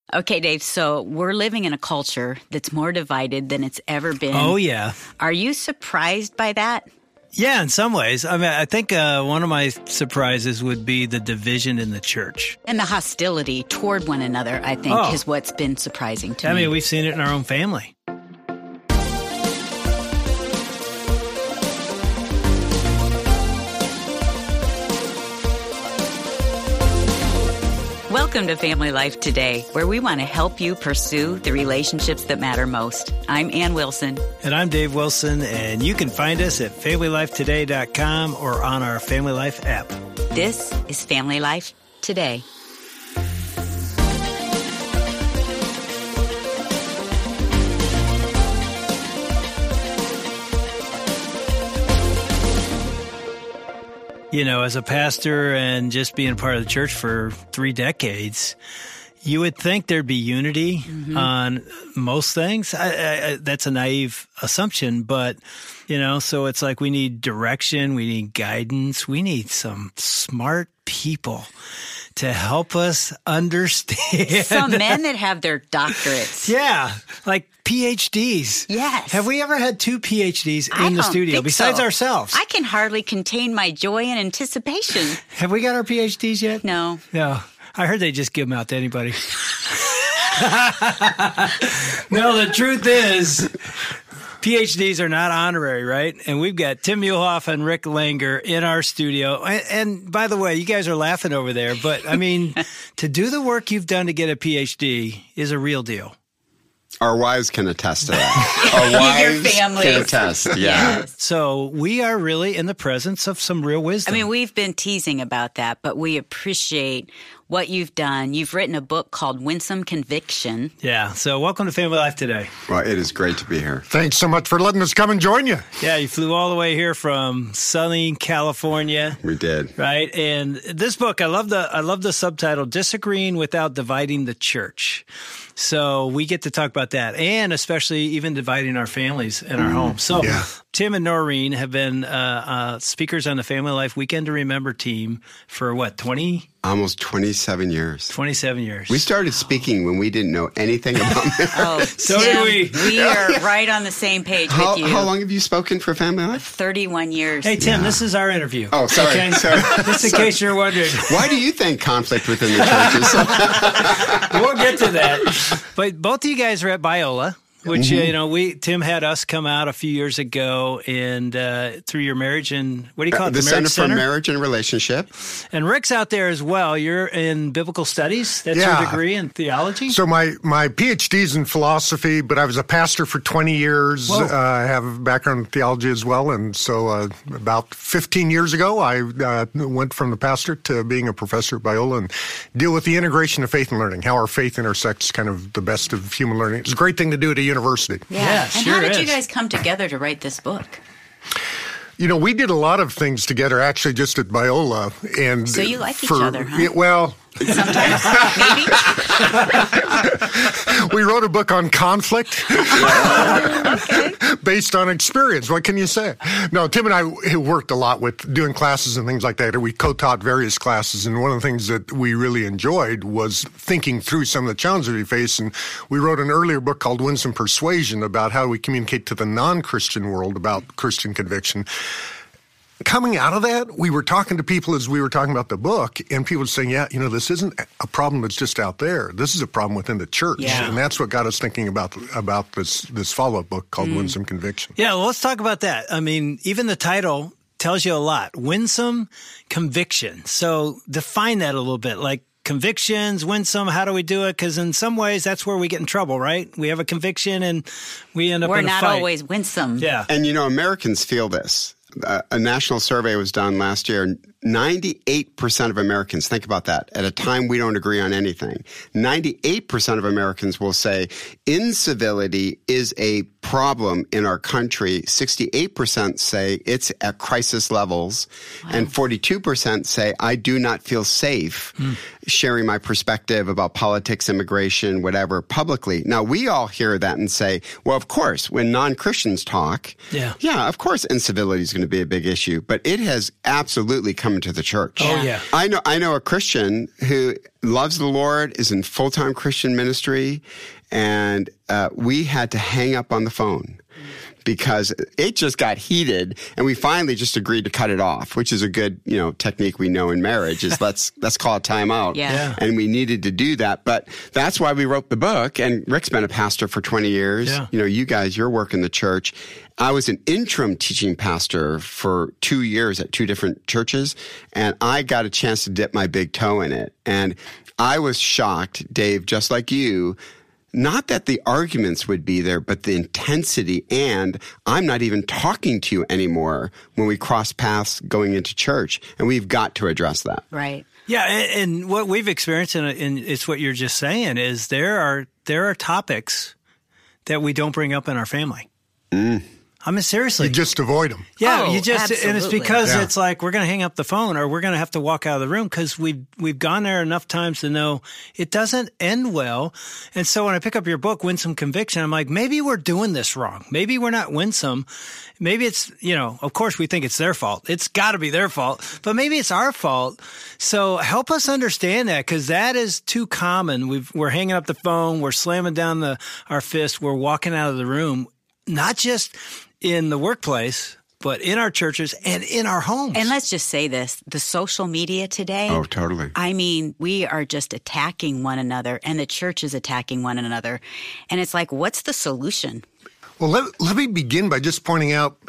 Okay, Dave, so we're living in a culture that's more divided than it's ever been. Oh, yeah. Are you surprised by that? Yeah, in some ways. I mean, I think one of my surprises would be the division in the church. And the hostility toward one another, I think, is what's been surprising to me. I mean, we've seen it in our own family. Welcome to Family Life Today, where we want to help you pursue the relationships that matter most. I'm Ann Wilson. And I'm Dave Wilson, and you can find us at FamilyLifeToday.com or on our Family Life app. This is Family Life Today. You know, as a pastor and just being part of the church for 3 decades, you would think there'd be unity on most things. That's a naive assumption, but, you know, so it's like we need direction, we need guidance, we need some smart people to help us understand. Some men that have their doctorates. Yeah, like PhDs. Yes. Have we ever had 2 PhDs in the studio besides ourselves? I can hardly contain my joy and anticipation. Have we got our PhDs yet? No. No. I heard they just give them out to anybody. No, the truth is, PhDs are not honorary, right? And we've got Tim Muehlhoff and Rick Langer in our studio. And by the way, you guys are laughing over there, but I mean, to do the work you've done to get a PhD is a real deal. Our wives can attest to that. Our wives can attest, yeah. Yes. So we are really in the presence of some real wisdom. I mean, we've been teasing about that, but we appreciate what you've done. You've written a book called Winsome Conviction. Yeah. So welcome to Family Life Today. Well, it is great to be here. Thanks so much for letting us come and join you. Yeah, you flew all the way here from sunny California. We did. Right? And this book, I love the subtitle, Disagreeing Without Dividing the Church. So we get to talk about that, and especially even dividing our families and our homes. So Tim and Noreen have been speakers on the Family Life Weekend to Remember team for what, 20? Almost 27 years. 27 years. We started speaking when we didn't know anything about marriage. Oh, so Tim, did we. We are right on the same page with you. How long have you spoken for Family Life? 31 years. Hey, Tim, this is our interview. Oh, sorry. Okay? Sorry. Just in case you're wondering. Why do you think conflict within the churches? We'll get to that. But both of you guys are at Biola, which, you know, Tim had us come out a few years ago and through your marriage and what do you call it? The Center for Marriage and Relationship. And Rick's out there as well. You're in biblical studies. That's your degree in theology? So my PhD's in philosophy, but I was a pastor for 20 years. I have a background in theology as well. And so about 15 years ago, I went from the pastor to being a professor at Biola and deal with the integration of faith and learning, how our faith intersects kind of the best of human learning. It's a great thing to do at a university. Yeah. And sure how did is. you guys come together to write this book? You know, we did a lot of things together, actually, just at Biola. And So you like each other, huh? Yeah, well... Sometimes, maybe. We wrote a book on conflict based on experience. What can you say? No, Tim and I worked a lot with doing classes and things like that. We co-taught various classes, and one of the things that we really enjoyed was thinking through some of the challenges we face. And we wrote an earlier book called Winsome Persuasion about how we communicate to the non-Christian world about Christian conviction. Coming out of that, we were talking to people as we were talking about the book, and people were saying, yeah, you know, this isn't a problem that's just out there. This is a problem within the church. Yeah. And that's what got us thinking about this follow-up book called Winsome Conviction. Yeah, well, let's talk about that. I mean, even the title tells you a lot. Winsome Conviction. So define that a little bit. Like, convictions, winsome, how do we do it? Because in some ways, that's where we get in trouble, right? We have a conviction, and we end up in a fight. We're not always winsome. Yeah. And, you know, Americans feel this. A national survey was done last year. 98% of Americans, think about that, at a time we don't agree on anything. 98% of Americans will say incivility is a problem in our country. 68% say it's at crisis levels. Wow. And 42% say, I do not feel safe sharing my perspective about politics, immigration, whatever, publicly. Now, we all hear that and say, well, of course, when non-Christians talk, yeah, of course incivility is going to be a big issue. But it has absolutely come coming to the church. Oh, yeah. I know a Christian who loves the Lord, is in full-time Christian ministry, and we had to hang up on the phone because it just got heated, and we finally just agreed to cut it off, which is a good, technique we know in marriage is let's call a timeout. Yeah. And we needed to do that. But that's why we wrote the book. And Rick's been a pastor for 20 years. Yeah. You guys, your work in the church. I was an interim teaching pastor for 2 years at 2 different churches, and I got a chance to dip my big toe in it. And I was shocked, Dave, just like you, not that the arguments would be there, but the intensity, and I'm not even talking to you anymore when we cross paths going into church, and we've got to address that. Right. Yeah, and what we've experienced, and it's what you're just saying, is there are topics that we don't bring up in our family. I mean, seriously. You just avoid them. Yeah, Oh, and it's absolutely. because it's like we're going to hang up the phone or we're going to have to walk out of the room because we've gone there enough times to know it doesn't end well. And so when I pick up your book, Winsome Conviction, I'm like, maybe we're doing this wrong. Maybe we're not winsome. Maybe it's, of course we think it's their fault. It's got to be their fault, but maybe it's our fault. So help us understand that, because that is too common. We're hanging up the phone. We're slamming down our fist. We're walking out of the room, not just in the workplace, but in our churches and in our homes. And let's just say this, the social media today. Oh, totally. I mean, we are just attacking one another, and the church is attacking one another. And it's like, what's the solution? Well, let me begin by just pointing out,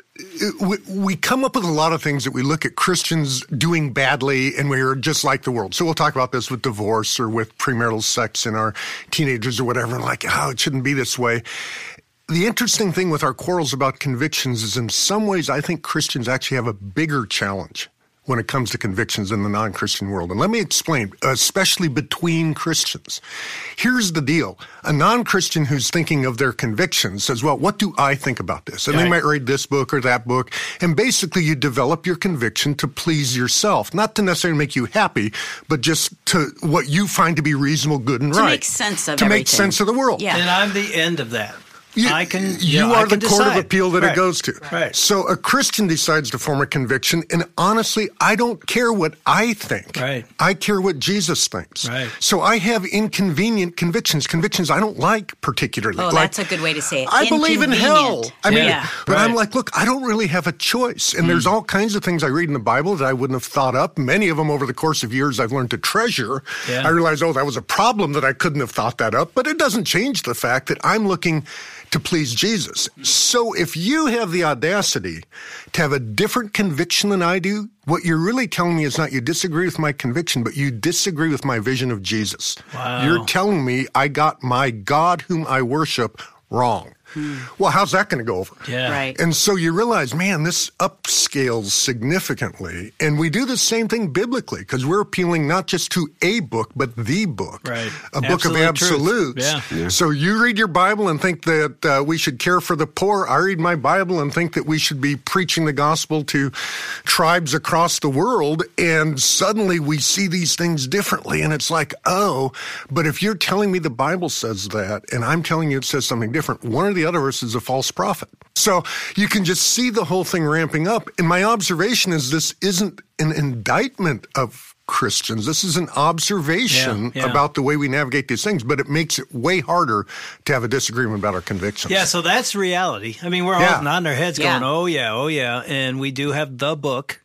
we come up with a lot of things that we look at Christians doing badly, and we're just like the world. So we'll talk about this with divorce or with premarital sex in our teenagers or whatever, and like, it shouldn't be this way. The interesting thing with our quarrels about convictions is in some ways I think Christians actually have a bigger challenge when it comes to convictions in the non-Christian world. And let me explain, especially between Christians. Here's the deal. A non-Christian who's thinking of their convictions says, well, what do I think about this? And they might read this book or that book. And basically you develop your conviction to please yourself, not to necessarily make you happy, but just to what you find to be reasonable, good, and right. To make sense of everything. To make everything. sense of the world. Yeah. And I'm the end of that. You are the court of appeal that it goes to. Right. So a Christian decides to form a conviction, and honestly, I don't care what I think. Right. I care what Jesus thinks. Right. So I have inconvenient convictions I don't like particularly. Oh, that's a good way to say it. I believe in hell. I mean, but Right. I'm like, look, I don't really have a choice. And there's all kinds of things I read in the Bible that I wouldn't have thought up. Many of them over the course of years I've learned to treasure. Yeah. I realized, that was a problem that I couldn't have thought that up. But it doesn't change the fact that I'm looking to please Jesus. So if you have the audacity to have a different conviction than I do, what you're really telling me is not you disagree with my conviction, but you disagree with my vision of Jesus. Wow. You're telling me I got my God whom I worship wrong. Well, how's that going to go over? Yeah. Right. And so you realize, man, this upscales significantly. And we do the same thing biblically because we're appealing not just to a book, but the book. Right. A book of absolutes. Yeah. So you read your Bible and think that we should care for the poor. I read my Bible and think that we should be preaching the gospel to tribes across the world. And suddenly we see these things differently. And it's like, but if you're telling me the Bible says that and I'm telling you it says something different, one or the other of us is a false prophet. So you can just see the whole thing ramping up. And my observation is this isn't an indictment of Christians. This is an observation about the way we navigate these things, but it makes it way harder to have a disagreement about our convictions. Yeah, so that's reality. I mean, we're all nodding our heads going, oh yeah. And we do have the book,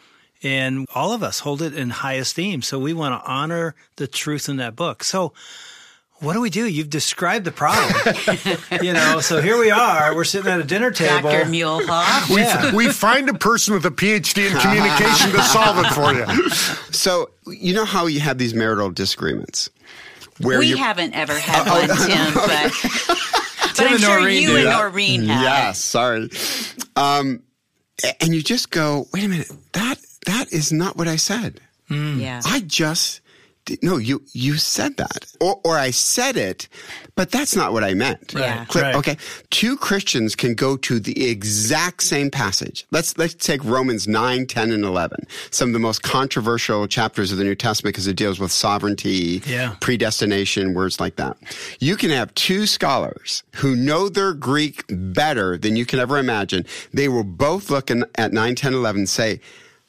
and all of us hold it in high esteem. So we want to honor the truth in that book. So what do we do? You've described the problem. So here we are. We're sitting at a dinner table. Dr. Muehlhoff. We find a person with a PhD in communication to solve it for you. So you know how you have these marital disagreements? We haven't ever had one, Tim, but I'm sure you and Noreen have. Yes, sorry. And you just go, wait a minute, that is not what I said. Yeah. I just... No, you said that. Or I said it, but that's not what I meant. Yeah. Right. Okay. 2 Christians can go to the exact same passage. Let's take Romans 9, 10, and 11. Some of the most controversial chapters of the New Testament because it deals with sovereignty, predestination, words like that. You can have 2 scholars who know their Greek better than you can ever imagine. They will both look at 9, 10, 11 and say,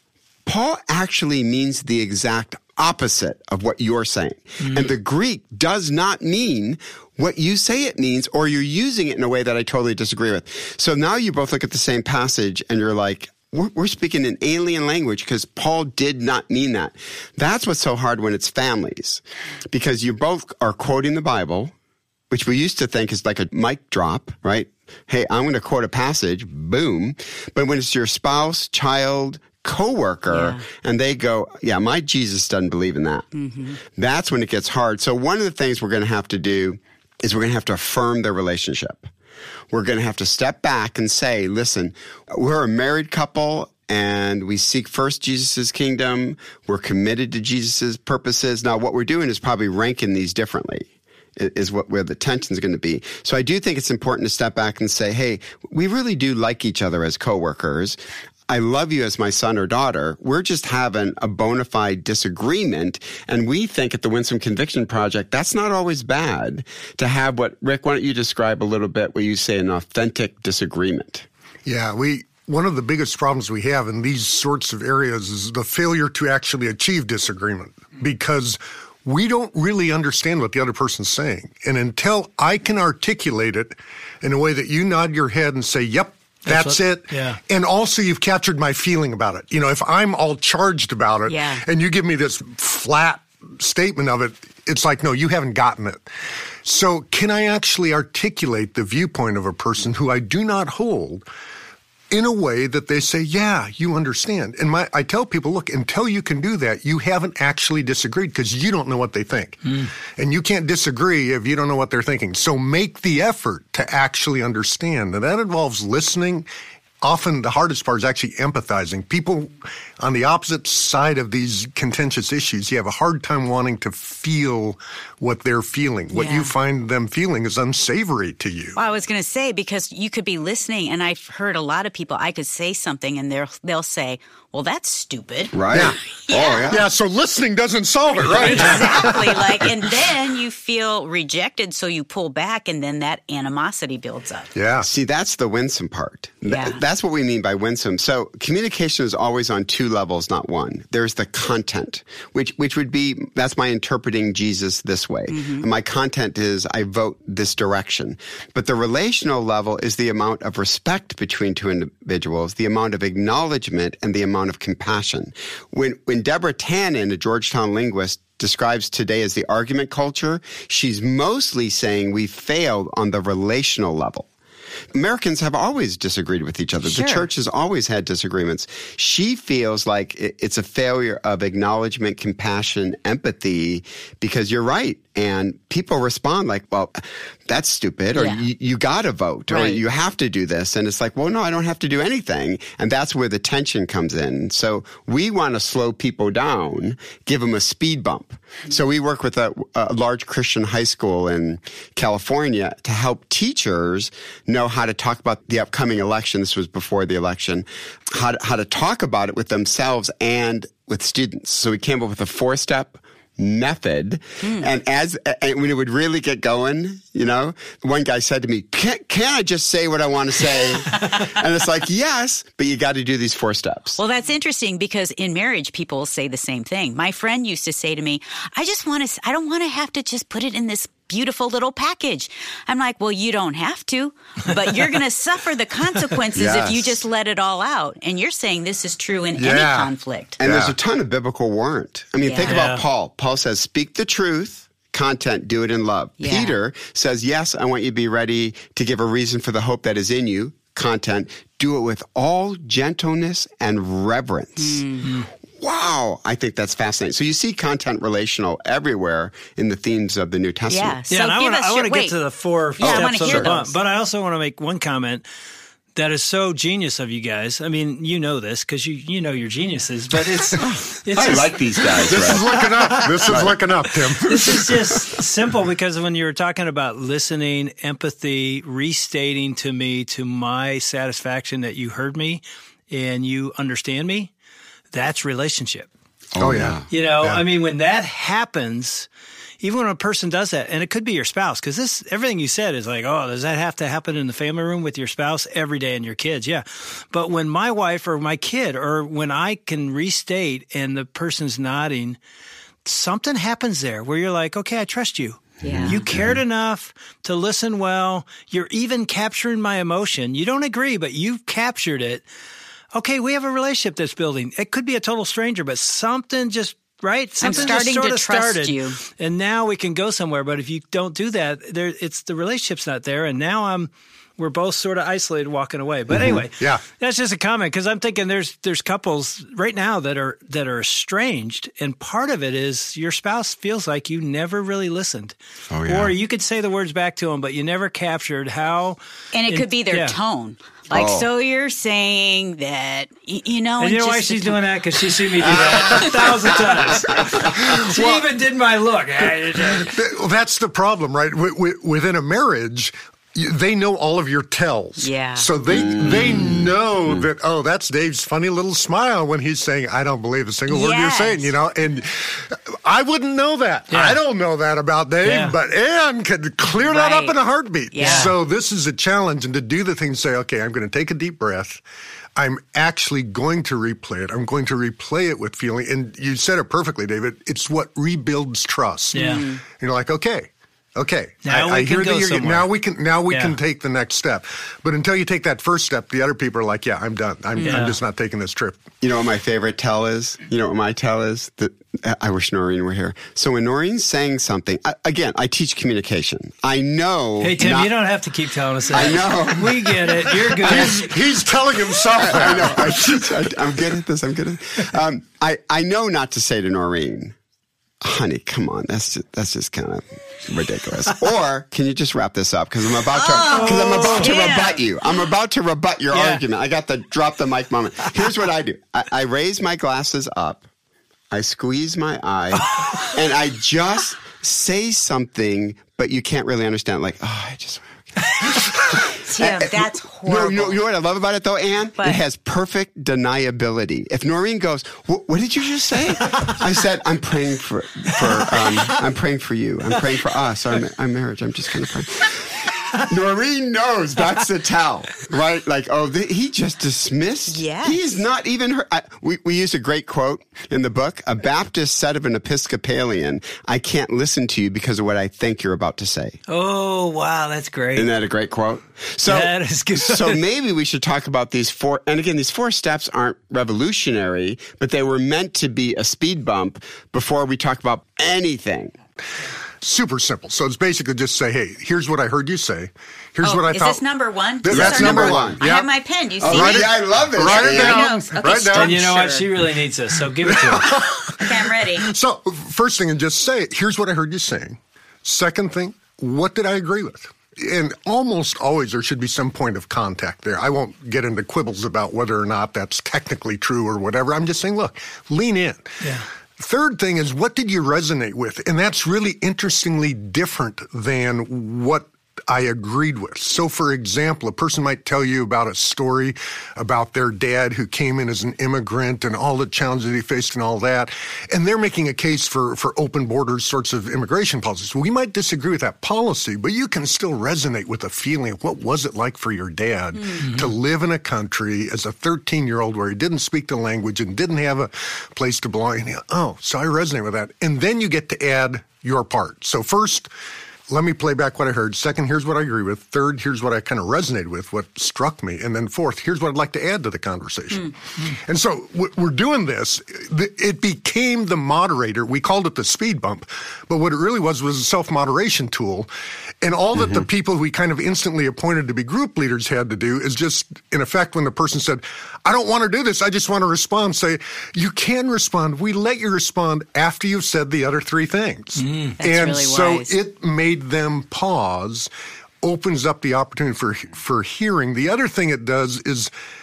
Paul actually means the exact opposite of what you're saying. Mm-hmm. And the Greek does not mean what you say it means, or you're using it in a way that I totally disagree with. So now you both look at the same passage and you're like, we're speaking an alien language because Paul did not mean that. That's what's so hard when it's families, because you both are quoting the Bible, which we used to think is like a mic drop, right? Hey, I'm going to quote a passage, boom. But when it's your spouse, child, coworker, and they go, yeah, my Jesus doesn't believe in that. Mm-hmm. That's when it gets hard. So one of the things we're going to have to do is we're going to have to affirm their relationship. We're going to have to step back and say, listen, we're a married couple and we seek first Jesus' kingdom. We're committed to Jesus' purposes. Now, what we're doing is probably ranking these differently, is where the tension is going to be. So I do think it's important to step back and say, hey, we really do like each other as coworkers. I love you as my son or daughter. We're just having a bona fide disagreement. And we think at the Winsome Conviction Project, that's not always bad to have what, Rick, why don't you describe a little bit what you say an authentic disagreement? Yeah, one of the biggest problems we have in these sorts of areas is the failure to actually achieve disagreement, because we don't really understand what the other person's saying. And until I can articulate it in a way that you nod your head and say, yep, that's it. Yeah. And also you've captured my feeling about it. You know, if I'm all charged about it and you give me this flat statement of it, it's like, no, you haven't gotten it. So can I actually articulate the viewpoint of a person who I do not hold in a way that they say, yeah, you understand? And I tell people, look, until you can do that, you haven't actually disagreed, because you don't know what they think. And you can't disagree if you don't know what they're thinking. So make the effort to actually understand. And that involves listening. Often the hardest part is actually empathizing. People on the opposite side of these contentious issues, you have a hard time wanting to feel what they're feeling. What you find them feeling is unsavory to you. Well, I was going to say, because you could be listening, and I've heard a lot of people, I could say something and they'll say, well, that's stupid. Right. Yeah, so listening doesn't solve it, right? Exactly. And then you feel rejected, so you pull back, and then that animosity builds up. Yeah. See, that's the winsome part. Yeah. That's what we mean by winsome. So communication is always on two levels, not one. There's the content, which would be, that's my interpreting Jesus this way. Mm-hmm. And my content is, I vote this direction. But the relational level is the amount of respect between two individuals, the amount of acknowledgement, and the amount of compassion. When Deborah Tannen, a Georgetown linguist, describes today as the argument culture, she's mostly saying we failed on the relational level. Americans have always disagreed with each other. Sure. The church has always had disagreements. She feels like it's a failure of acknowledgement, compassion, empathy, because you're right. And people respond like, well, that's stupid, or you got to vote, or you have to do this. And it's like, well, no, I don't have to do anything. And that's where the tension comes in. So we want to slow people down, give them a speed bump. So we work with a large Christian high school in California to help teachers know how to talk about the upcoming election. This was before the election, how to talk about it with themselves and with students. So we came up with a 4-step method. And when it would really get going, you know, one guy said to me, can't I just say what I want to say? And it's like, yes, but you got to do these 4 steps. Well, that's interesting, because in marriage, people say the same thing. My friend used to say to me, I don't want to have to just put it in this beautiful little package. I'm like, well, you don't have to, but you're going to suffer the consequences if you just let it all out. And you're saying this is true in any conflict. And there's a ton of biblical warrant. I mean, think about Paul. Paul says, speak the truth. Content, do it in love. Yeah. Peter says, yes, I want you to be ready to give a reason for the hope that is in you. Content, do it with all gentleness and reverence. Mm-hmm. Wow, I think that's fascinating. So you see content relational everywhere in the themes of the New Testament. Yeah, so and I want to get to the 4 steps of the bump, but I also want to make one comment that is so genius of you guys. I mean, you know this because you know your geniuses, but it's I like these guys. This is looking up. This is looking up, Tim. This is just simple, because when you were talking about listening, empathy, restating to me to my satisfaction that you heard me and you understand me, that's relationship. Oh, yeah. You know, I mean, when that happens, even when a person does that, and it could be your spouse, because everything you said is like, oh, does that have to happen in the family room with your spouse every day and your kids? Yeah. But when my wife or my kid, or when I can restate and the person's nodding, something happens there where you're like, okay, I trust you. Yeah. You cared enough to listen well. You're even capturing my emotion. You don't agree, but you've captured it. Okay, we have a relationship that's building. It could be a total stranger, but something just, right? Something I'm starting just sort to of trust started. you. And now we can go somewhere. But if you don't do that, it's the relationship's not there. And now we're both sort of isolated walking away. But anyway, that's just a comment, because I'm thinking there's couples right now that are estranged, and part of it is your spouse feels like you never really listened. Oh, yeah. Or you could say the words back to them, but you never captured how. And it could be their tone. Like, so you're saying that, you know. And you know why she's doing that? Because she's seen me do that 1,000 times. She even did my look. Well, that's the problem, right? Within a marriage, they know all of your tells. Yeah. So they know that, oh, that's Dave's funny little smile when he's saying, I don't believe a single word you're saying, you know. And I wouldn't know that. Yeah. I don't know that about Dave, but Ann could clear that up in a heartbeat. Yeah. So this is a challenge. And to do the thing, say, okay, I'm going to take a deep breath. I'm actually going to replay it. I'm going to replay it with feeling. And you said it perfectly, David. It's what rebuilds trust. Yeah. And you're like, okay. Now I hear that somewhere. Now we can take the next step. But until you take that first step, the other people are like, I'm done. I'm just not taking this trip. You know what my favorite tell is? You know what my tell is? That I wish Noreen were here. So when Noreen's saying something, again, I teach communication. I know. Hey, Tim, you don't have to keep telling us that. I know. We get it. You're good. He's telling himself that. I know. I'm good at this. I'm good at it. I know not to say to Noreen, honey, come on. That's just kind of ridiculous. Or can you just wrap this up? Because I'm about to rebut you. I'm about to rebut your argument. I got the drop the mic moment. Here's what I do. I raise my glasses up. I squeeze my eye, and I just say something, but you can't really understand. Like, I just. Tim, that's horrible. No, you know what I love about it, though, Ann? It has perfect deniability. If Noreen goes, what did you just say? I said, I'm praying for I'm praying for you. I'm praying for us, our marriage. I'm just going to pray. Noreen knows that's the tell, right? Like, he just dismissed. Yes. He's not even her. We use a great quote in the book. A Baptist said of an Episcopalian, I can't listen to you because of what I think you're about to say. Oh, wow. That's great. Isn't that a great quote? So, that is good. So maybe we should talk about these four. And again, these 4 steps aren't revolutionary, but they were meant to be a speed bump before we talk about anything. Super simple. So it's basically just say, hey, here's what I heard you say. Here's what I thought. Is this number 1? That's number 1. I have my pen. Do you see it? Yeah, I love it. Write it down. Okay, write down. And you know what? She really needs this, so give it to her. Okay, I'm ready. So first thing, and just say, here's what I heard you saying. Second thing, what did I agree with? And almost always there should be some point of contact there. I won't get into quibbles about whether or not that's technically true or whatever. I'm just saying, look, lean in. Yeah. Third thing is, what did you resonate with? And that's really interestingly different than what I agreed with. So, for example, a person might tell you about a story about their dad who came in as an immigrant and all the challenges he faced and all that, and they're making a case for open borders sorts of immigration policies. We might disagree with that policy, but you can still resonate with a feeling of what was it like for your dad to live in a country as a 13-year-old where he didn't speak the language and didn't have a place to belong. And so I resonate with that. And then you get to add your part. So first, let me play back what I heard. Second, here's what I agree with. Third, here's what I kind of resonated with, what struck me. And then fourth, here's what I'd like to add to the conversation. And so we're doing this. It became the moderator. We called it the speed bump. But what it really was a self-moderation tool. And all that the people we kind of instantly appointed to be group leaders had to do is just, in effect, when the person said, I don't want to do this, I just want to respond, say, you can respond. We let you respond after you've said the other 3 things. That's and really so wise. it made them pause, opens up the opportunity for hearing. The other thing it does is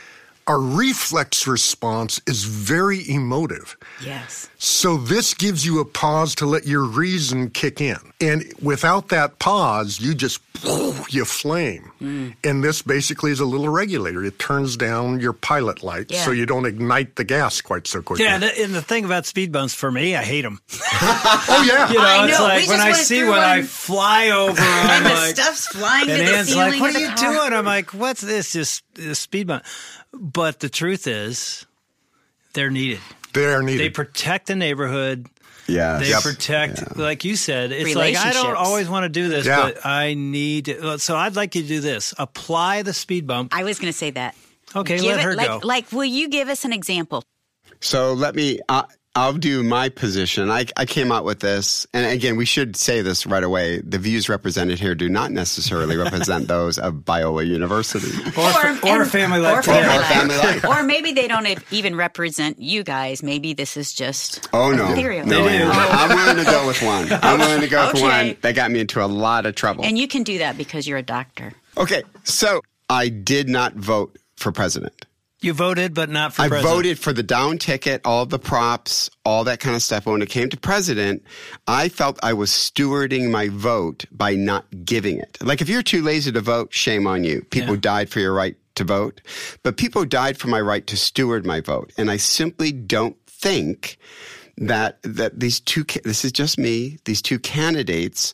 our reflex response is very emotive. Yes. So this gives you a pause to let your reason kick in. And without that pause, you just, you flame. And this basically is a little regulator. It turns down your pilot light so you don't ignite the gas quite so quickly. Yeah, and the thing about speed bumps for me, I hate them. Oh, yeah. You know, I it's know. like when I see when I fly over, I'm And the like, stuff's flying to and the Ann's ceiling. like, what of are the you car. doing? I'm like, what's this? Just a speed bump. But the truth is, they're needed. They're needed. They protect the neighborhood. Yeah. They protect, like you said, it's like, I don't Relationships. always want to do this, but I need to. So I'd like you to do this. Apply the speed bump. I was going to say that. Okay, let her go. Like, will you give us an example? So let me, I'll do my position. I came out with this, and again, we should say this right away. The views represented here do not necessarily represent those of Biola University. Or Family Life. Or Family Or Life. Family Life. Or maybe they don't even represent you guys. Maybe this is just Oh, no. ethereal. No, They do. I'm willing to go with one. I'm willing to go with Okay. one. That got me into a lot of trouble. And you can do that because you're a doctor. Okay, so I did not vote for president. You voted, but not for I president. voted for the down ticket, all the props, all that kind of stuff. But when it came to president, I felt I was stewarding my vote by not giving it. Like, if you're too lazy to vote, shame on you. People died for your right to vote. But people died for my right to steward my vote. And I simply don't think that these two, this is just me, these two candidates,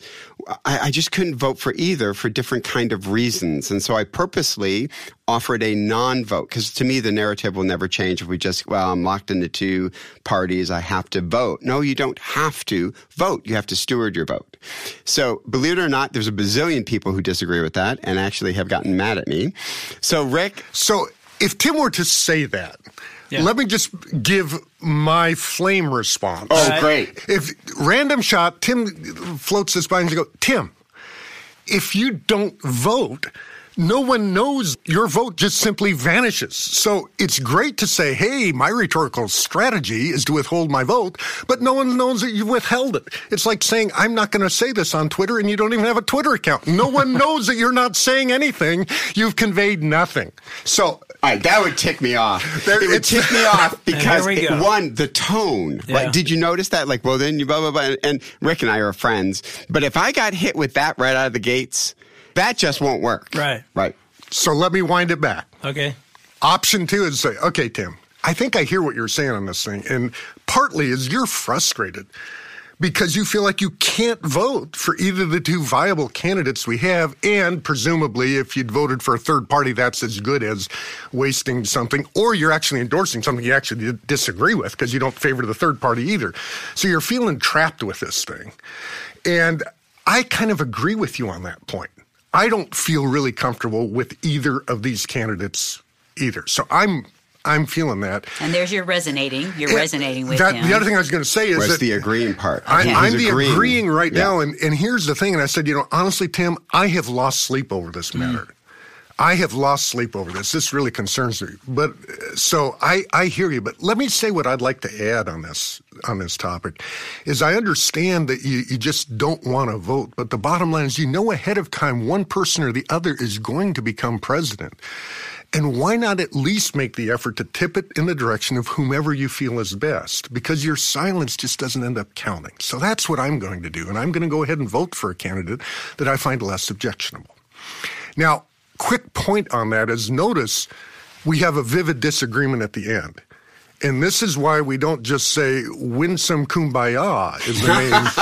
I just couldn't vote for either for different kind of reasons. And so I purposely offered a non-vote, because to me the narrative will never change if we just, well, I'm locked into two parties, I have to vote. No, you don't have to vote. You have to steward your vote. So believe it or not, there's a bazillion people who disagree with that and actually have gotten mad at me. So Rick. So if Tim were to say that, let me just give my flame response. Oh, great. If random shot, Tim floats this by and you go, Tim, if you don't vote, no one knows your vote just simply vanishes. So it's great to say, hey, my rhetorical strategy is to withhold my vote, but no one knows that you withheld it. It's like saying, I'm not going to say this on Twitter, and you don't even have a Twitter account. No one knows that you're not saying anything. You've conveyed nothing. So all right, that would tick me off. It would tick me off because, one, the tone. Yeah. Right? Did you notice that? Like, well, then you blah, blah, blah. And Rick and I are friends. But if I got hit with that right out of the gates, that just won't work. Right. So let me wind it back. Okay. Option 2 is say, okay, Tim, I think I hear what you're saying on this thing. And partly is you're frustrated because you feel like you can't vote for either the two viable candidates we have. And presumably, if you'd voted for a third party, that's as good as wasting something. Or you're actually endorsing something you actually disagree with because you don't favor the third party either. So you're feeling trapped with this thing. And I kind of agree with you on that point. I don't feel really comfortable with either of these candidates either. So I'm feeling that. And there's your resonating. You're resonating with him. The other thing I was going to say is Where's that the agreeing part? I'm the agreeing right now. And here's the thing. And I said, honestly, Tim, I have lost sleep over this matter. I have lost sleep over this. This really concerns me. But so I hear you. But let me say what I'd like to add on this topic is I understand that you just don't want to vote. But the bottom line is ahead of time one person or the other is going to become president. And why not at least make the effort to tip it in the direction of whomever you feel is best? Because your silence just doesn't end up counting. So that's what I'm going to do. And I'm going to go ahead and vote for a candidate that I find less objectionable. Now, quick point on that is notice we have a vivid disagreement at the end. And this is why we don't just say Winsome Kumbaya is the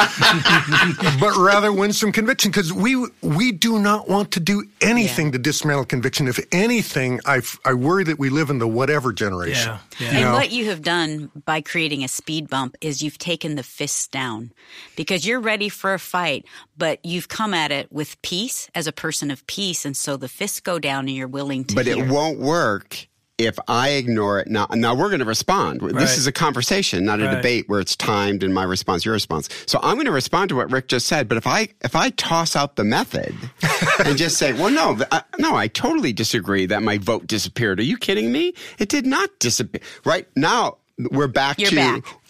name, but rather Winsome Conviction, because we do not want to do anything to dismantle conviction. If anything, I worry that we live in the whatever generation. And what you have done by creating a speed bump is you've taken the fists down because you're ready for a fight, but you've come at it with peace as a person of peace. And so the fists go down and you're willing to hear. It won't work if I ignore it. Now we're going to respond. Right. This is a conversation, not a debate where it's timed and my response, your response. So I'm going to respond to what Rick just said. But if I toss out the method and just say, well, no, I totally disagree that my vote disappeared. Are you kidding me? It did not disappear. Right now, we're back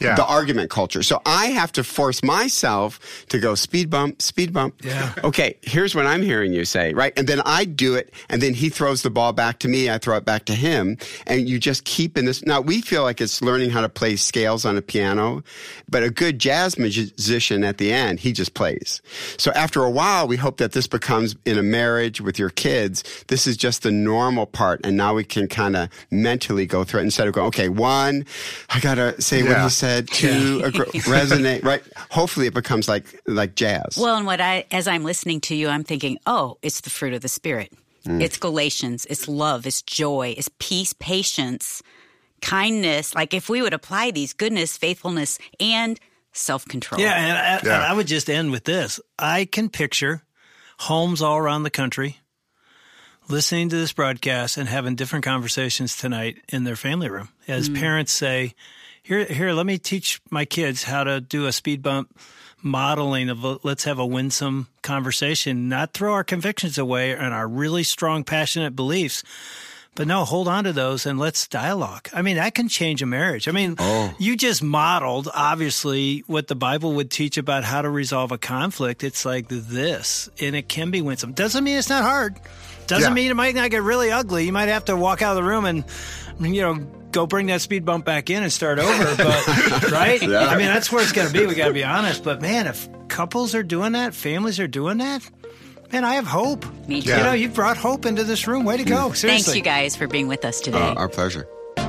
the argument culture. So I have to force myself to go speed bump. Yeah. Okay, here's what I'm hearing you say, right? And then I do it, and then he throws the ball back to me, I throw it back to him, and you just keep in this. Now, we feel like it's learning how to play scales on a piano, but a good jazz musician at the end, he just plays. So after a while, we hope that this becomes, in a marriage with your kids, this is just the normal part, and now we can kind of mentally go through it instead of going, okay, 1, I got to say what he said, 2, resonate, right? Hopefully it becomes like jazz. Well, and as I'm listening to you, I'm thinking, oh, it's the fruit of the Spirit. It's Galatians, it's love, it's joy, it's peace, patience, kindness. Like if we would apply these, goodness, faithfulness, and self-control. Yeah, and I would just end with this. I can picture homes all around the country listening to this broadcast and having different conversations tonight in their family room. As parents say, here, let me teach my kids how to do a speed bump modeling of let's have a winsome conversation, not throw our convictions away and our really strong, passionate beliefs, but no, hold on to those and let's dialogue. I mean, that can change a marriage. I mean, you just modeled, obviously, what the Bible would teach about how to resolve a conflict. It's like this, and it can be winsome. Doesn't mean it's not hard. Doesn't mean it might not get really ugly. You might have to walk out of the room and, go bring that speed bump back in and start over. But right? Yeah. I mean, that's where it's got to be. We got to be honest. But man, if couples are doing that, families are doing that, man, I have hope. Me too. You've brought hope into this room. Way to go. Seriously. Thanks, you guys, for being with us today. Our pleasure.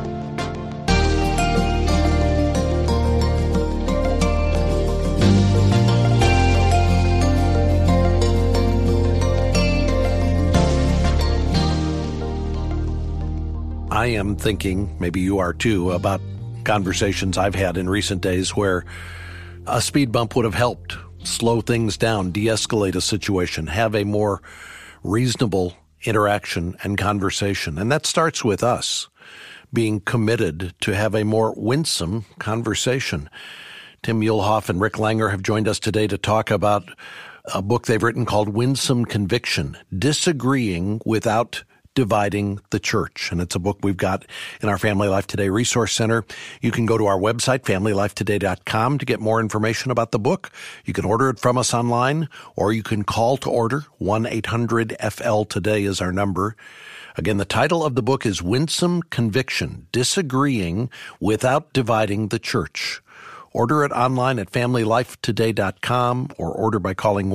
I am thinking, maybe you are too, about conversations I've had in recent days where a speed bump would have helped slow things down, de-escalate a situation, have a more reasonable interaction and conversation. And that starts with us being committed to have a more winsome conversation. Tim Muehlhoff and Rick Langer have joined us today to talk about a book they've written called Winsome Conviction, Disagreeing Without Dividing the Church. And it's a book we've got in our Family Life Today Resource Center. You can go to our website, familylifetoday.com, to get more information about the book. You can order it from us online, or you can call to order. 1-800-FL-TODAY is our number. Again, the title of the book is Winsome Conviction, Disagreeing Without Dividing the Church. Order it online at familylifetoday.com or order by calling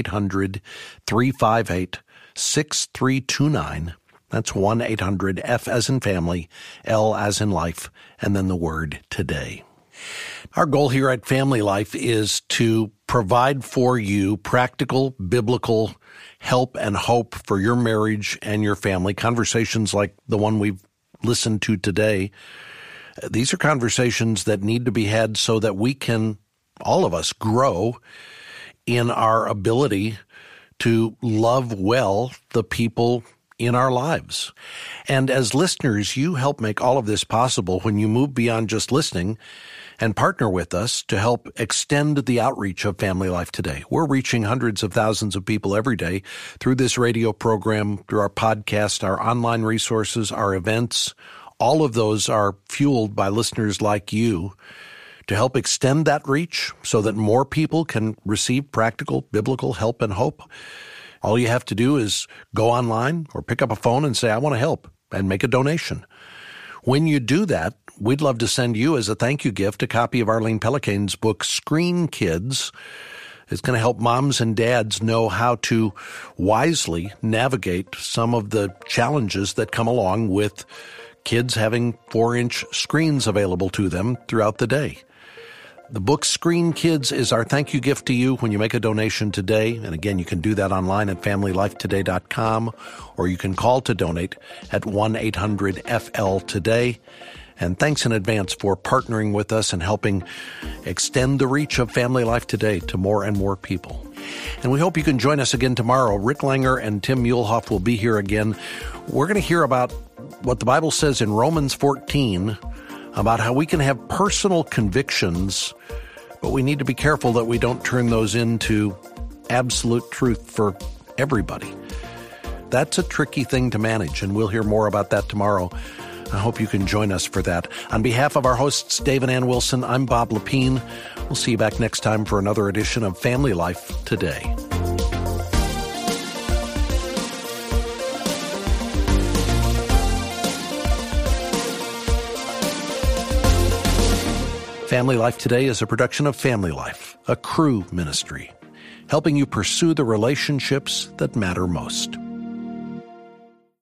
1-800-358-6329. That's 1-800-F as in family, L as in life, and then the word today. Our goal here at Family Life is to provide for you practical, biblical help and hope for your marriage and your family. Conversations like the one we've listened to today. These are conversations that need to be had so that we can, all of us, grow in our ability to love well the people in our lives. And as listeners, you help make all of this possible when you move beyond just listening and partner with us to help extend the outreach of Family Life Today. We're reaching hundreds of thousands of people every day through this radio program, through our podcast, our online resources, our events. All of those are fueled by listeners like you to help extend that reach so that more people can receive practical biblical help and hope. All you have to do is go online or pick up a phone and say, I want to help, and make a donation. When you do that, we'd love to send you as a thank you gift a copy of Arlene Pelicane's book, Screen Kids. It's going to help moms and dads know how to wisely navigate some of the challenges that come along with kids having 4-inch screens available to them throughout the day. The book Screen Kids is our thank you gift to you when you make a donation today. And again, you can do that online at familylifetoday.com, or you can call to donate at 1-800-FL-TODAY. And thanks in advance for partnering with us and helping extend the reach of Family Life Today to more and more people. And we hope you can join us again tomorrow. Rick Langer and Tim Muehlhoff will be here again. We're going to hear about what the Bible says in Romans 14 about how we can have personal convictions, but we need to be careful that we don't turn those into absolute truth for everybody. That's a tricky thing to manage, and we'll hear more about that tomorrow. I hope you can join us for that. On behalf of our hosts, Dave and Ann Wilson, I'm Bob Lepine. We'll see you back next time for another edition of Family Life Today. Family Life Today is a production of Family Life, a Cru ministry, helping you pursue the relationships that matter most.